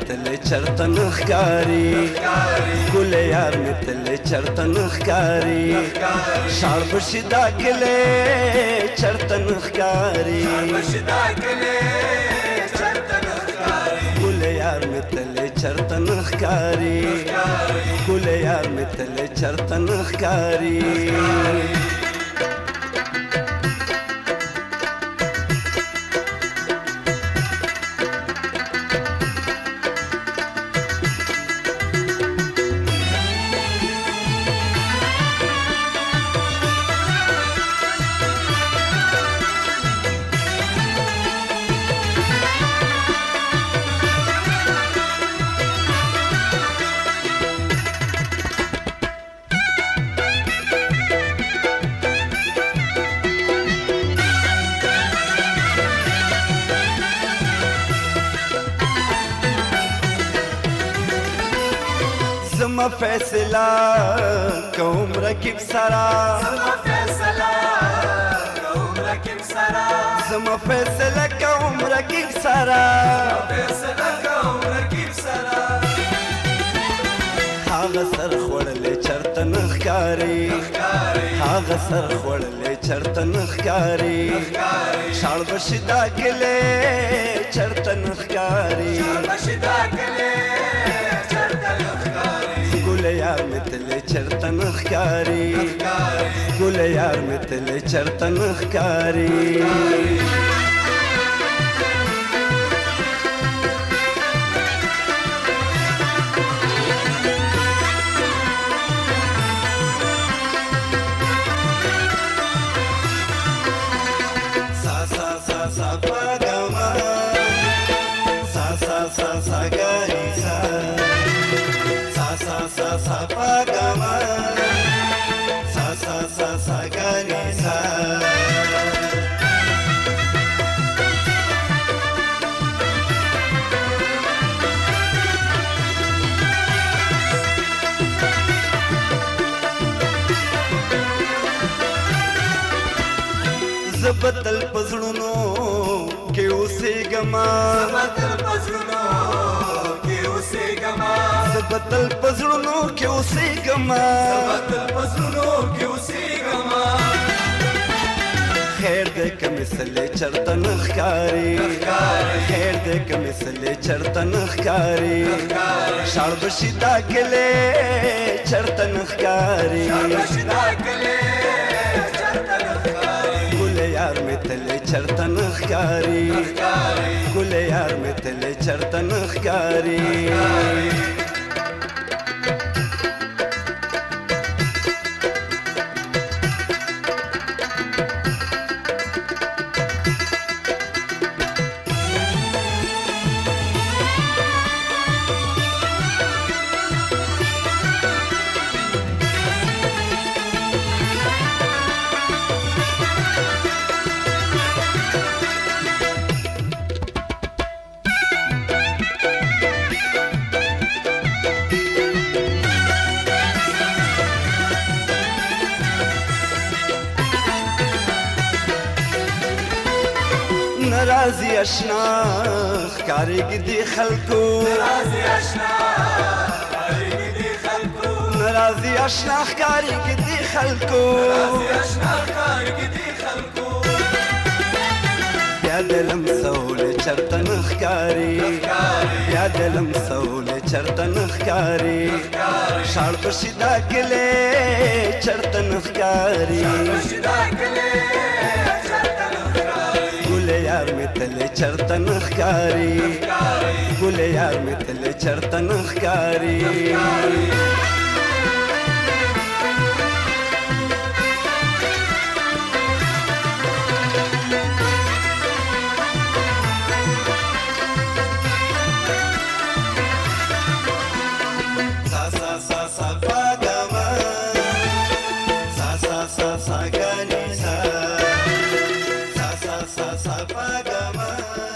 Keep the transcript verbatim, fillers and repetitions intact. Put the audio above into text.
تل چرته نخکاری ګل یار می تل چرته نخکاری شار بشي دا کله چرته نخکاری ګل یار می تل چرته نخکاری ګل یار می تل چرته نخکاری زما فیصله کوم رکیب سرا زما فیصله کوم رکیب سرا زما فیصله کوم رکیب سرا فیصله کوم رکیب سرا هغه سر خوړلې چرته نخکاری هغه سر خوړلې چرته نخکاری شاړ بشي دا ګلې چرته نخکاری بشي دا ګلې چرته نخکاری ګل یار می تل چرته نخکاری ګل یار می تل چرته نخکاری زبتل پزړونو کې اوسېګما زبتل پزړونو کې اوسېګما زبتل پزړونو کې اوسېګما زبتل پزړونو کې اوسېګما خیر دې کمسلې چرته نخکاری خیر دې کمسلې چرته نخکاری شاړ بشي دا ګلې چرته نخکاری بشي دا ګلې چرته نخکاری ګل یار می تل چرته نخکاری ګل یار می تل چرته نخکاری ناراضي اشنا ښکارېږي دې خلکو ناراضي اشنا ښکارېږي دې خلکو ناراضي اشنا ښکارېږي دې خلکو ناراضي اشنا ښکارېږي دې خلکو بیا د لمسولې چرته نښکاري بیا د لمسولې چرته نښکاري شاړ بشي دا ګلې چرته نښکاري بشي دا ګلې چرته نښکاري ګل یار می تل چرته نښکاري ګل یار می تل چرته نښکاري sa sa sa pa ga ma